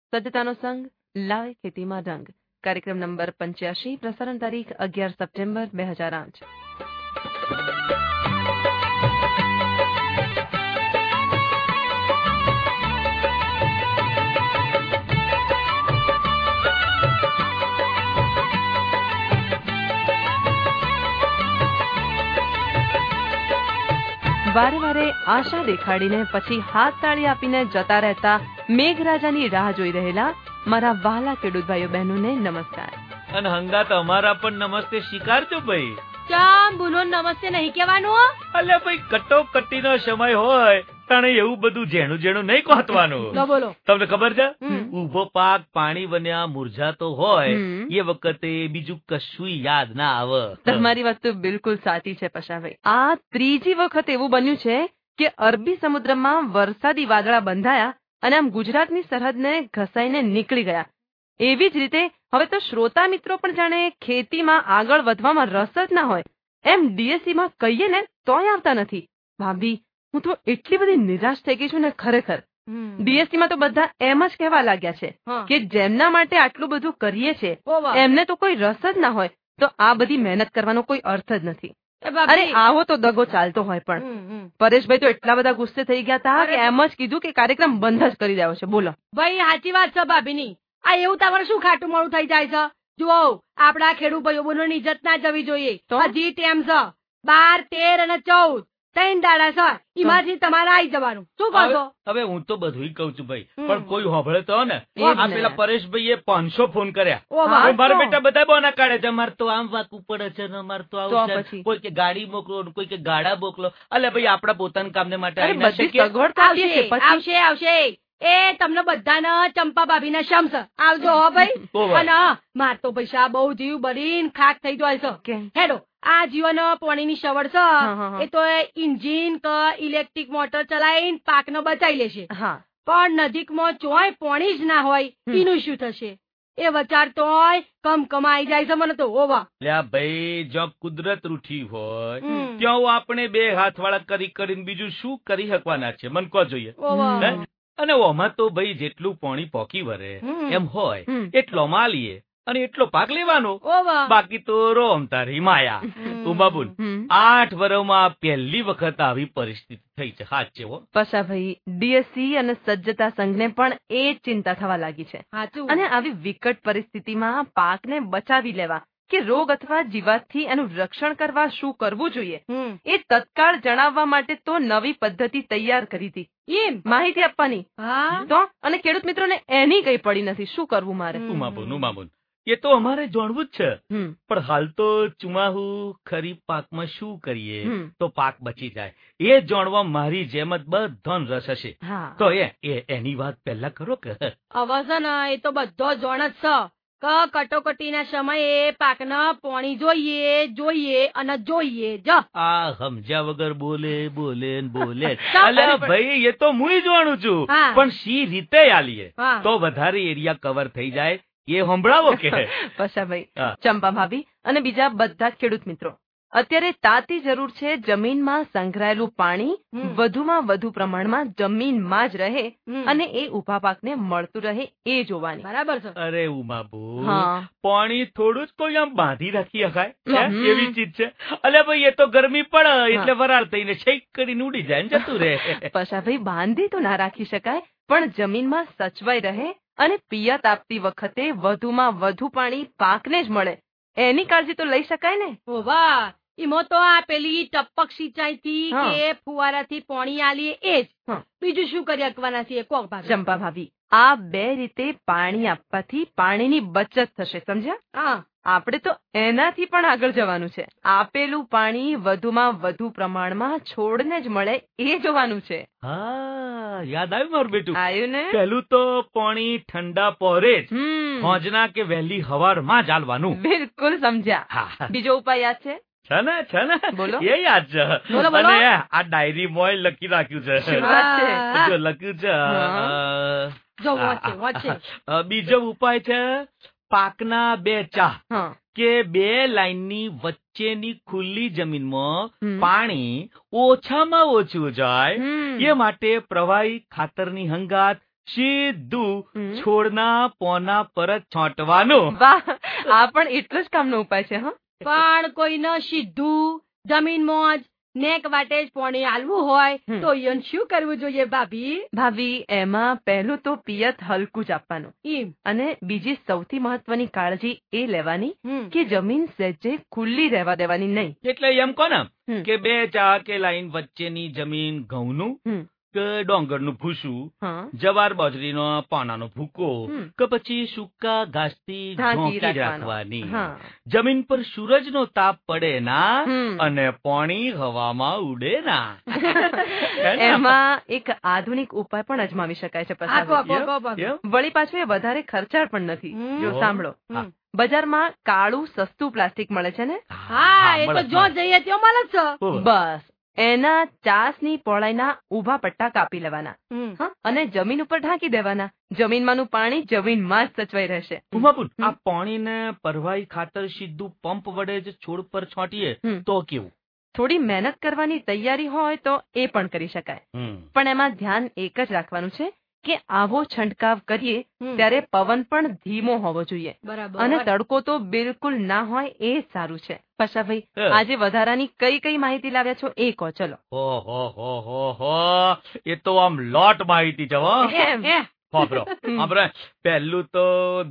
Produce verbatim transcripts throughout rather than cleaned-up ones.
સજ્જતાનો સંગ લાવે ખેતીમાં રંગ. કાર્યક્રમ નંબર પંચ્યાસી, પ્રસારણ તારીખ અગિયાર સપ્ટેમ્બર બે હજાર આઠ. વારે વારે આશા દેખાડીને પછી હાથ તાળી આપીને જતા રહેતા મેઘરાજાની રાહ જોઈ રહેલા મારા વહાલા ખેડૂત ભાઈઓ બહેનોને નમસ્કાર. અને હંગાત અમારા પણ નમસ્તે સ્વીકારજો ભાઈ. ચામ બોલો નમસ્તે નહીં કહેવાનું. અલ્યા ભાઈ કટોકટીનો સમય હોય તાણે એવું બધું જેણું જેણું નહીં કહતવાનું. બોલો. તમને ખબર છે ઉભો પાક પાણી બન્યા મુરઝાતો હોય એ વખતે બીજું કશું યાદ ના આવે. તમારી વાત તો બિલકુલ સાચી છે પશાભાઈ. આ ત્રીજી વખત એવું બન્યું છે કે અરબી સમુદ્રમાં વરસાદી વાદળા બંધાયા અને આમ ગુજરાતની સરહદને ઘસાઈને નીકળી ગયા. એવી જ રીતે હવે તો શ્રોતા મિત્રો પણ જાણે ખેતીમાં આગળ વધવામાં રસ જ ના હોય એમ ડીએસસીમાં કહીએ ને તોય આવતા નથી. ભાભી, હું તો એટલી બધી નિરાશ થઈ ગઈ છું ને ખરેખર. ડીએસસીમાં તો બધા એમ જ કહેવા લાગ્યા છે કે જેમના માટે આટલું બધું કરીએ છે એમને તો કોઈ રસ જ ના હોય તો આ બધી મહેનત કરવાનો કોઈ અર્થ જ નથી. અરે આવો તો દગો ચાલતો હોય પણ પરેશભાઈ તો એટલા બધા ગુસ્સે થઈ ગયા હતા કે એમ જ કીધું કે કાર્યક્રમ બંધ જ કરી દેવો છે. બોલો ભાઈ, સાચી વાત છે ભાભીની. આ એવું તમારે શું ખાટું મોડું થઈ જાય છે? જુઓ, આપડા ખેડૂત ભાઈઓ બહેનોની ઇજ્જત ના જવી જોઈએ. હજી ટેમ છે બાર, તેર અને ચૌદ ત્રણ દાડા છે, એમાંથી તમારે આવી જવાનું. શું કહો છો? હવે હું તો બધું કઉ છું ભાઈ, પણ કોઈ હોભળે તો ને. આ પેલા પરેશભાઈ એ પાંચસો ફોન કર્યા. મારા બેટા બધા બોના કાઢે છે, અમારે તો આમ વાકવું પડે છે ને અમારે તો આવું છે. કોઈ કે ગાડી મોકલો, કોઈ કે ગાડા મોકલો. અલે ભાઈ, આપડા પોતાના કામને માટે આવશે આવશે. એ તમને બધાને ચંપા ભાભી ના શમસ આવજો હો ભાઈ. અને માર તો પૈસા બહુ જીવ બળીને ખાક થઈ જાય છે. હેડો, આ જીવન પાણીની સવડ છે એ તો ઇન્જિન કે ઇલેક્ટ્રિક મોટર ચલાવીને પાક ને બચાવી લેશે. પણ નજીકમાં ચોય પાણી જ ના હોય એનું શું થશે? એ વિચાર તોય કમ કમાઈ જાય છે મને તો. હોવા લ્યા ભાઈ, જો કુદરત રૂઠી હોય ત્યાં આપણે બે હાથ વાળા કરી કરીને બીજું શું કરી શકવાના છે? મન કહો જોઈએ. અને ઓમાં તો ભાઈ જેટલું પાણી પોકી વરે એમ હોય એટલો માલીએ અને એટલો પાક લેવાનો. બાકી તો રોમ તારી માયા. ઉમાબુન, આઠ વર્ષમાં પહેલી વખત આવી પરિસ્થિતિ થઈ છે. હાચ છે હો પશાભાઈ. ડીએસસી અને સજ્જતા સંઘને પણ એ જ ચિંતા થવા લાગી છે. અને આવી વિકટ પરિસ્થિતિમાં પાકને બચાવી લેવા કે રોગ અથવા જીવાતથી એનું રક્ષણ કરવા શું કરવું જોઈએ એ તત્કાળ જણાવવા માટે તો નવી પદ્ધતિ તૈયાર કરી હતી. એમ માહિતી આપવાની તો અને ખેડૂત મિત્રોને એની કઈ પડી નથી શું કરવું મારે. ઉમાબુન ઉમાબુન એ તો અમારે જાણવું જ છે. પણ હાલ તો ચુમાહુ ખરીફ પાકમાં શું કરીએ તો પાક બચી જાય એ જાણવા મારી જેમ જ બધો રસ હશે. તો એ એની વાત પહેલા કરો કે અવાજ ને એ તો બધો જાણ જ છે કે કટોકટીના સમયે પાકને પાણી જોઈએ જોઈએ અને જોઈએ જ. આ સમજ્યા વગર બોલે બોલે બોલે. અલ્યા ભાઈ, એ તો હું જાણું છું, પણ સી રીતે આલીએ તો વધારે એરિયા કવર થઈ જાય એ સંભળાવો કે. પશાભાઈ, ચંપા ભાભી અને બીજા બધા ખેડૂત મિત્રો, અત્યારે તાતી જરૂર છે જમીનમાં સંગ્રહાયેલું પાણી વધુમાં વધુ પ્રમાણમાં જમીનમાં જ રહે અને એ ઉભા પાકને મળતું રહે એ જોવાની. બરાબર છે. અરે ઉમાબુ, પાણી થોડું જ કોઈ આમ બાંધી રાખી શકાય એવી ચીજ છે. અલે ભાઈ, એ તો ગરમી પડે એટલે વરાળ થઈને શેક કરીને ઉડી જાય ને જતું રહે. પશાભાઈ, બાંધી તો ના રાખી શકાય, પણ જમીનમાં સચવાઈ રહે અને પિયત આપતી વખતે વધુમાં વધુ પાણી પાકને જ મળે એની કાળજી તો લઈ શકાય ને. ઓ વાહ, એમાં તો આ પેલી ટપક સિંચાઈ થી કે ફુવારાથી પાણી આલીએ એ જ. બીજું શું કરી શકવાના છીએ? ચંપા ભાભી, આ બે રીતે પાણી આપવાથી પાણીની બચત થશે, સમજ્યા? આપણે તો એનાથી પણ આગળ જવાનું છે. આપેલું પાણી વધુમાં વધુ પ્રમાણમાં છોડને જ મળે એ જોવાનું છે. હા, યાદ આવ્યું મારું બેટું. આવ્યું ને? પેલું તો પાણી ઠંડા પોરે જ હોજના કે વહેલી હવારમાં જ આલવાનું. બિલકુલ સમજ્યા. બીજો ઉપાય યાદ છે? છે ને છે ને બોલો. એ યાદ છે. અને આ ડાયરી મોય લખી રાખ્યું છે. જો લખ્યું છે. બીજો ઉપાય છે પાકના બે ચાહ કે બે લાઈનની વચ્ચેની ખુલ્લી જમીનમાં પાણી ઓછામાં ઓછું જાય એ માટે પ્રવાહી ખાતરની હંગાત સીધું છોડના પોના પર જ છોંટવાનું. વાહ, આ પણ એટલો જ કામનો ઉપાય છે. હા, પણ કોઈને સીધું જમીનમાં જ નેક વાટે જ પાણી આલવું હોય તો યન શું કરવું જોઈએ ભાભી? ભાભી, એમાં પહેલું તો પિયત હલકું જ આપવાનું, અને બીજી સૌથી મહત્વની કાળજી એ લેવાની કે જમીન સહેજે ખુલ્લી રહેવા દેવાની નહીં. એટલે એમ કહો ને કે બે ચા કે લાઈન વચ્ચેની જમીન ઘઉંનું કે ડોંગરનું ભૂસું, જવાર બાજરીનો પાનાનો ભૂકો કે પછી સૂકા ઘાસથી ઢાંકી રાખવાની. જમીન પર સૂરજનો તાપ પડે ના અને પાણી હવામાં ઉડે ના. એમાં એક આધુનિક ઉપાય પણ અજમાવી શકાય છે. વળી પાછું એ વધારે ખર્ચાળ પણ નથી. જો સાંભળો, બજારમાં કાળું સસ્તું પ્લાસ્ટિક મળે છે ને? હા, એ તો જો જઈએ ત્યાં મળે છે. બસ એના ચાસની પહોળાઈના ઊભા પટ્ટા કાપી લેવાના અને જમીન ઉપર ઢાંકી દેવાના. જમીનમાંનું પાણી જમીનમાં જ સચવાઈ રહેશે. ઉમાપુર, આ પાણીને પરવાઈ ખાતર સીધું પંપ વડે જ છોડ પર છોંટીએ તો કેવું? થોડી મહેનત કરવાની તૈયારી હોય તો એ પણ કરી શકાય, પણ એમાં ધ્યાન એક જ રાખવાનું છે કે આવો છંટકાવ કરીએ ત્યારે પવન પણ ધીમો હોવો જોઈએ અને તડકો તો બિલકુલ ના હોય એ સારું છે. પશાભાઈ, આજે વધારાની કઈ કઈ માહિતી લાવ્યા છો એ કહો. ચલો. ઓહો હો હો હો, એ તો આમ લોટ માહિતી છે. વાપરો વાપરો. પહેલું તો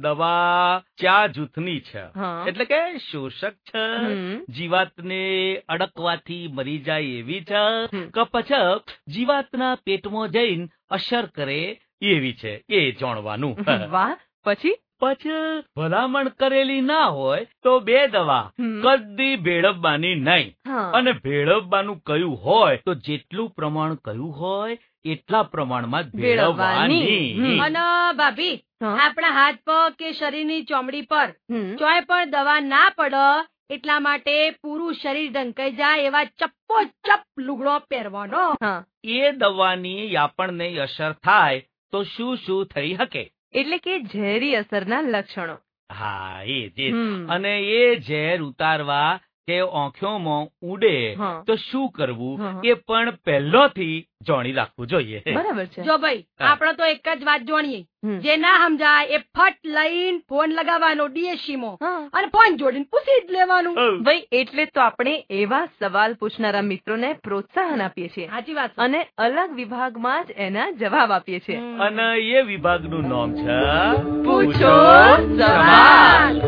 દવા ચાર જૂથની છે, એટલે કે શોષક છે, જીવાતને અડકવાથી મરી જાય એવી છે, કે પછી જીવાતના પેટમાં જઈને અસર કરે એવી છે, એ જાણવાનું. વાહ. પછી પછી ભલામણ કરેલી ના હોય તો બે દવા કદી ભેળવવાની નહીં, અને ભેળવવાનું કયું હોય તો જેટલું પ્રમાણ કયું હોય એટલા પ્રમાણમાં જ ભેળવવાની. અને ભાભી, આપણા હાથ પર કે શરીરની ચામડી પર ચોય પણ દવા ના પડે એટલા માટે પૂરું શરીર ઢંકાઈ જાય એવા ચપ્પો ચપ લુગડો પહેરવાનો. એ દવાની આપણને અસર થાય તો શું શું થઈ શકે? એટલે કે ઝેરી અસરના લક્ષણો. હા, એ જ. અને એ ઝેર ઉતારવા કે આંખોમાં ઉડે તો શું કરવું એ પણ પહેલોથી જાણી રાખવું જોઈએ. બરાબર છે. જો ભાઈ, આપણે તો એક જ વાત જાણીએ, જે ના સમજાય એ ફટ લઈને ફોન લગાવવાનો ડીએસસીમાં અને ફોન જોડીને પૂછી જ લેવાનું. ભાઈ, એટલે તો આપણે એવા સવાલ પૂછનારા મિત્રોને પ્રોત્સાહન આપીએ છીએ. સાચી વાત. અને અલગ વિભાગમાં જ એના જવાબ આપીએ છીએ. અને એ વિભાગનું નામ છે પૂછો સવાલ.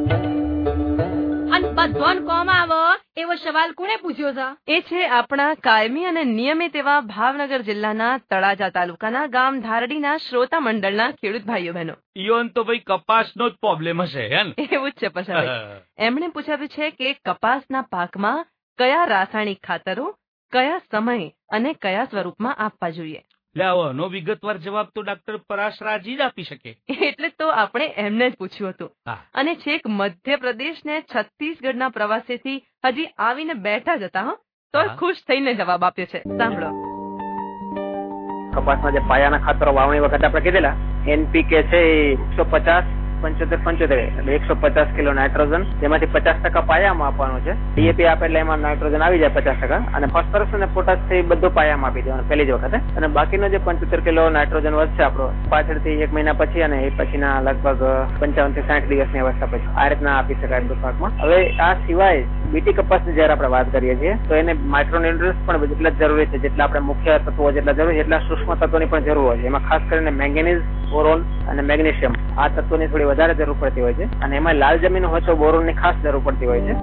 બધોન કોમ આવે એવો સવાલ કોને પૂછ્યો છે? એ છે આપણા કાયમી અને નિયમિત એવા ભાવનગર જિલ્લાના તળાજા તાલુકાના ગામ ધારડીના શ્રોતા મંડળના ખેડૂત ભાઈઓ બહેનો. ઈયોન તો ભાઈ કપાસનો જ પ્રોબ્લેમ હશે. એવું જ છે પછાભાઈ. એમણે પૂછાવ્યું છે કે કપાસના પાકમાં કયા રાસાયણિક ખાતરો કયા સમય અને કયા સ્વરૂપમાં આપવા જોઈએ. લાવો વિગતવાર જવાબ તો ડાક્ટર પરાશરાજી જ આપી શકે. એટલે તો આપણે એમને જ પૂછ્યું હતું. અને છેક મધ્યપ્રદેશ ને છત્તીસગઢના પ્રવાસેથી હજી આવીને બેઠા જ હતા, તો ખુશ થઈને જવાબ આપ્યો છે. સાંભળો. કપાસમાં જે પાયાના ખાતરો વાવણી વખતે આપણે કીધેલા, એનપીકે છે એકસો પચાસ પંચોતેર પંચોતેર એટલે એકસો પચાસ કિલો નાઇટ્રોજન, જેમાંથી પચાસ ટકા પાયામાં આપવાનું છે. ડીએપી આપે એટલે એમાં નાઇટ્રોજન આવી જાય પચાસ ટકા, અને ફોસ્ફરસ અને પોટાશ થી બધું પાયામાં આપી દેવાનું પહેલી જ વખતે. અને બાકીનો જે પંચોતેર કિલો નાઇટ્રોજન વધશે આપણો પાછળથી એક મહિના પછી અને એ પછીના લગભગ પંચાવન થી સાઠ દિવસની અવસ્થા પછી આ રીતના આપી શકાય પાકમાં. હવે આ સિવાય બીટી કપાસની જયારે આપણે વાત કરીએ છીએ તો એને માઇક્રોન્યુટ્રિયન્ટ્સ પણ જેટલા જ જરૂરી છે, જેટલા આપણે મુખ્ય તત્વો જેટલા જરૂરી છે એટલા સૂક્ષ્મ તત્વોની પણ જરૂર હોય છે. એમાં ખાસ કરીને મેંગેનીઝ, બોરોન અને મેગ્નેશિયમ આ તત્વોની થોડી વધારે જરૂર પડતી હોય છે, અને એમાં લાલ જમીન હોય તો બોરોન ની ખાસ જરૂર પડતી હોય છે.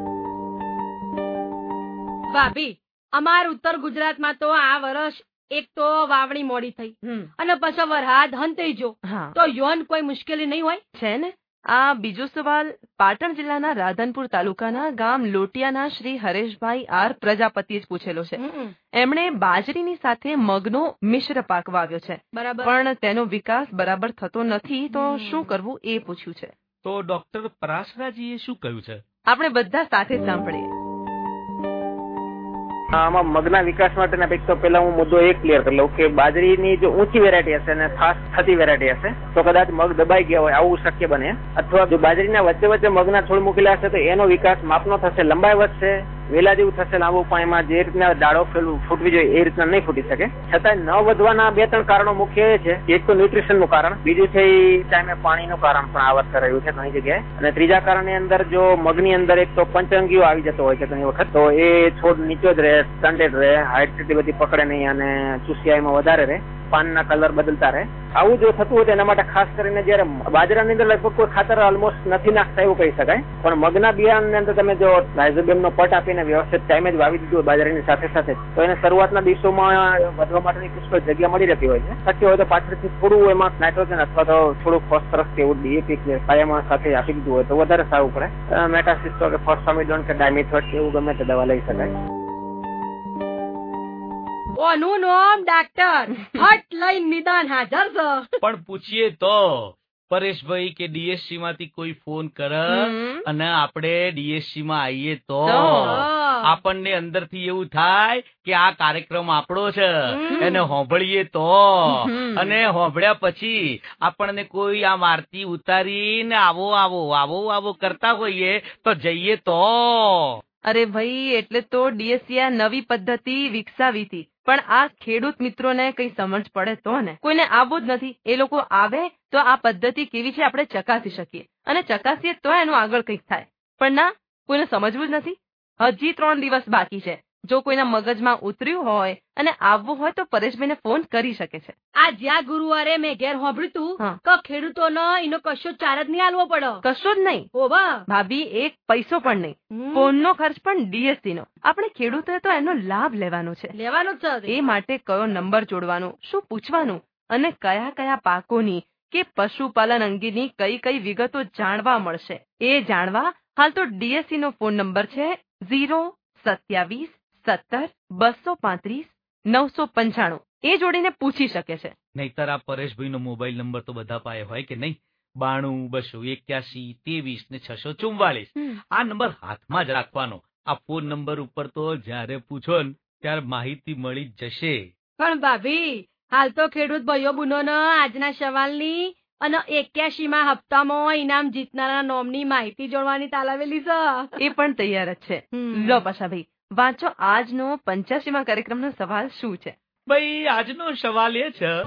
ભાભી, અમાર ઉત્તર ગુજરાતમાં તો આ વર્ષ એક તો વાવણી મોડી થઈ અને પછી વરસાદ હંતાઈ જો, તો યોન કોઈ મુશ્કેલી નહીં હોય છે ને. આ બીજો સવાલ પાટણ જિલ્લાના રાધનપુર તાલુકાના ગામ લોટિયાના શ્રી હરેશભાઈ આર પ્રજાપતિએ જ પૂછેલો છે. એમણે બાજરીની સાથે મગનો મિશ્ર પાક વાવ્યો છે, પણ તેનો વિકાસ બરાબર થતો નથી, તો શું કરવું એ પૂછ્યું છે. તો ડોક્ટર પરાશરાજીએ શું કહ્યું છે? આપણે બધા સાથે જ સાંભળીએ. આમાં મગના વિકાસ માટેના એક તો પેલા હું મુદ્દો એક ક્લિયર કરી લઉં કે બાજરીની જો ઊંચી વેરાયટી હશે અને ફાસ્ટ થતી વેરાયટી હશે તો કદાચ મગ દબાઈ ગયા હોય આવું શક્ય બને, અથવા જો બાજરીના વચ્ચે વચ્ચે મગના છોડ મૂકેલા હશે તો એનો વિકાસ માપનો થશે, લંબાઈ વધશે વેલા જેવું થશે લાંબુ પણ એમાં જે રીતના દાડો ફૂટવી જોઈએ એ રીતના નહીં ફૂટી શકે. છતાં ન વધવાના બે ત્રણ કારણો મુખ્ય એ છે. એક તો ન્યુટ્રિશન નું કારણ, બીજું છે એ ટાઈમે પાણીનું કારણ પણ આવત કરાયું છે ઘણી જગ્યાએ, અને ત્રીજા કારણ ની અંદર જો મગની અંદર એક તો પંચઅંગીઓ આવી જતો હોય છે ઘણી વખત, તો એ છોડ નીચો જ રહે, સ્ટન્ટેડ રહે, હાઈટ એટલી બધી પકડે નહીં અને ચૂસિયાઈમાં વધારે રહે, પાનના કલર બદલતા રહે. આવું જો થતું હોય તો એના માટે ખાસ કરીને જયારે બાજરાની અંદર લગભગ કોઈ ખાતર ઓલમોસ્ટ નથી નાખતા એવું કહી શકાય, પણ મગના બિયારણની અંદર તમે જો રાઇઝોબિયમ નો પટ આપીને વ્યવસ્થિત ટાઈમે જ વાવી દીધું હોય બાજરાની સાથે સાથે, તો એને શરૂઆતના દિવસોમાં વધવા માટેની પુષ્કળ જગ્યા મળી રહેતી હોય છે. શક્ય હોય તો પાછળથી થોડું એમાં નાઇટ્રોજન અથવા તો થોડું ફોસ્ફરસ કે એવું ડીએપી કે પાયામાં સાથે આપી દીધું હોય તો વધારે સારું પડે. મેટાસિસ્ટો કે ફોસ્ફામિડોન કે ડાયમિથોએટ કે એવું ગમે તે દવા લઈ શકાય. ઓનું નામ ડાક્ટર હટ લઈને નિદાન હાજર છે. પણ પૂછીએ તો પરેશભાઈ કે ડીએસસી માંથી કોઈ ફોન કરે અને આપણે ડીએસસી માં આવીએ તો આપણને અંદરથી એવું થાય કે આ કાર્યક્રમ આપણો છે, એને હોંભળીએ તો, અને હોંભળ્યા પછી આપણને કોઈ આ આરતી ઉતારીને આવો આવો આવો આવો કરતા હોઈએ તો જઈએ તો. અરે ભાઈ, એટલે તો ડીએસસી આ નવી પદ્ધતિ વિકસાવી હતી, પણ આ ખેડૂત મિત્રોને કઈ સમજ પડે તો ને. કોઈને આવવું જ નથી, એ લોકો આવે તો આ પદ્ધતિ કેવી છે આપણે ચકાસી શકીએ, અને ચકાસીએ તો એનું આગળ કંઈક થાય. પણ ના, કોઈને સમજવું જ નથી. હજી ત્રણ દિવસ બાકી છે. જો કોઈના મગજમાં ઉતર્યું હોય અને આવવું હોય તો પરેશભાઈને ફોન કરી શકે છે. આ જ્યાં ગુરુવારે મેં ઘેર હોંભળ્યું તું તો ખેડૂતોનો એનો કશો ચાર જ નહીં આલવો પડે. કશો જ નહીં. ઓ બા ભાભી, એક પૈસો પણ નહીં. ફોનનો ખર્ચ પણ ડીએસસી નો. આપણે ખેડૂતોએ તો એનો લાભ લેવાનો છે. લેવાનો છે. એ માટે કયો નંબર જોડવાનો, શું પૂછવાનું, અને કયા કયા પાકોની કે પશુપાલન અંગેની કઈ કઈ વિગતો જાણવા મળશે, એ જાણવા હાલ તો ડીએસસી નો ફોન નંબર છે ઝીરો સત્યાવીસ સત્તર બસો પાંત્રીસ નવસો પંચાણું. એ જોડીને પૂછી શકે છે. નહીતર આ પરેશભાઈ નો મોબાઈલ નંબર તો બધા પાસે હોય કે નહીં, બાણું બસો એક્યાસી ત્રેવીસ ને છસો ચુમ્વાલીસ. આ નંબર હાથમાં જ રાખવાનો. આ ફોન નંબર ઉપર તો જયારે પૂછો ને ત્યારે માહિતી મળી જ જશે. પણ ભાભી, હાલ તો ખેડૂત ભાઈઓ બુનો આજના સવાલની અને એક્યાસી માં હપ્તામાં ઇનામ જીતનારા નોમની માહિતી જોડવાની તાલાવેલી છે. એ પણ તૈયાર જ છે. લો પાછા ભાઈ, વાંચો આજનો પંચ્યાસી માં કાર્યક્રમનો સવાલ શું છે. ભાઈ, આજનો સવાલ એ છે,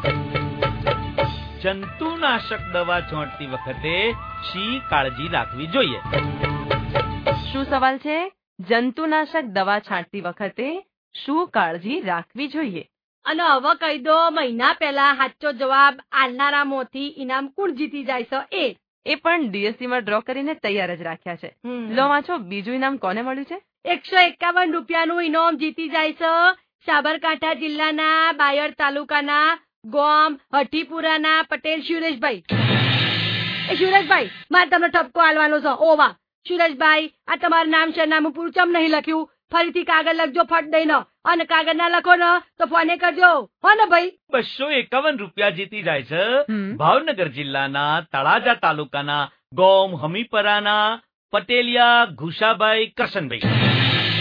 જંતુનાશક દવા છોંટતી વખતે શી કાળજી રાખવી જોઈએ. શું સવાલ છે? જંતુનાશક દવા છાંટતી વખતે શું કાળજી રાખવી જોઈએ. અને હવે કહી દો, મહિના પહેલા સાચો જવાબ આલનારા મોથી ઇનામ કોણ જીતી જાય છે. એ એ પણ ડીએસસી માં ડ્રો કરીને તૈયાર જ રાખ્યા છે. લો વાંચો, બીજું ઇનામ કોને મળ્યું છે. એકસો એકાવન રૂપિયાનું ઇનામ જીતી જાય છે સાબરકાંઠા જિલ્લાના બાયડ તાલુકાના ગોમ હઠીપુરાના પટેલ સુરેશભાઈ. એ સુરેશભાઈ, મારે તમને ઠપકો આલવાનો છે. ઓ વાહ સુરેશભાઈ, આ તમારું નામ સરનામું પૂરું ચમ નહીં લખ્યું? ફરીથી કાગળ લખજો ફટ દઈને, અને કાગળ ના લખો ને તો ફોને કરજો, હો ને ભાઈ. બસો એકાવન રૂપિયા જીતી જાય છે ભાવનગર જિલ્લાના તળાજા તાલુકાના ગોમ હમીપરાના પટેલિયા ઘુસાભાઈ કરશનભાઈ.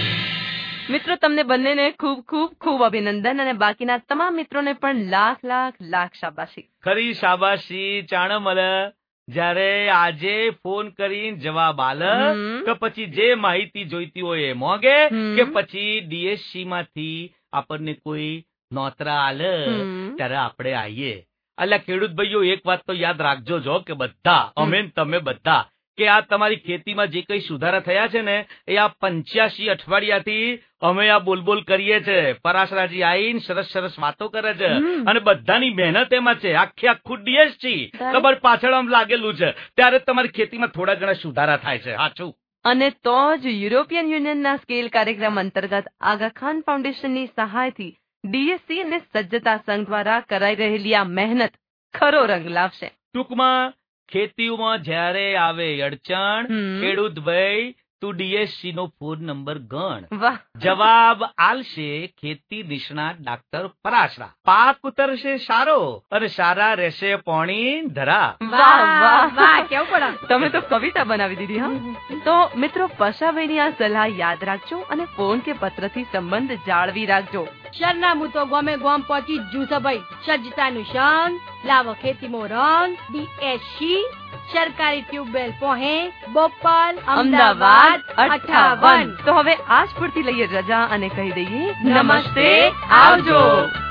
મિત્રો, તમને બંનેને ખૂબ ખૂબ ખૂબ અભિનંદન, અને બાકીના તમામ મિત્રોને પણ લાખ લાખ લાખ શાબાશી. ખરી શાબાશી ચાણ મળે જયારે આજે ફોન કરીને જવાબ આલે કે પછી જે માહિતી જોઈતી હોય એ મોગે, કે પછી ડીએસસી માંથી આપણને કોઈ નોતરા આલે ત્યારે આપણે આવીએ. એટલે ખેડૂત ભાઈઓ, એક વાત તો યાદ રાખજો જો કે બધા, અમે તમે બધા, કે આ તમારી ખેતીમાં જે કઈ સુધારા થયા છે ને એ આ પંચ્યાસી અઠવાડિયાથી અમે આ બોલબોલ કરીએ છે. પરાશરાજી આવીને સરસ સરસ વાતો કરે છે, અને બધાની મહેનત એમાં છે. આખે આખું ડીએસસી ખબર પાછળ આમ લાગેલું છે, ત્યારે તમારી ખેતીમાં થોડા ઘણા સુધારા થાય છે. સાચું. અને તો જ યુરોપિયન યુનિયનના સ્કેલ કાર્યક્રમ અંતર્ગત આગા ખાન ફાઉન્ડેશનની સહાયથી ડીએસસી અને સજ્જતા સંઘ દ્વારા કરાઈ રહેલી આ મહેનત ખરો રંગ લાવશે. ટૂંકમાં ખેતીમાં જયારે આવે અડચણ, ખેડૂત ભાઈ તું ડીએસસી નો ફોન નંબર ગણ. જવાબ આલશે ખેતી નિષ્ણાત ડાક્ટર પરાશરા. પાક ઉતરશે સારો અને સારા રહેશે પોણી ધરા. વાહ વાહ વાહ, કેવું પડે. તમે તો કવિતા બનાવી દીધી. હા, તો મિત્રો, પશાભાઈની આ સલાહ યાદ રાખજો અને ફોન કે પત્રથી સંબંધ જાળવી રાખજો. સરનામું તો ગમે ગોમ પહોંચી જ જુ છે ભાઈ. સજ્જતાનું સંગ, લાવો ખેતીમાં રંગ, ડીએસસી સરકારી ટ્યુબવેલ પોહે, બોપલ, અમદાવાદ અઠાવન. તો હવે આ સ્ફૂર્તિ લઈએ રજા અને કહી દઈએ નમસ્તે, આવજો.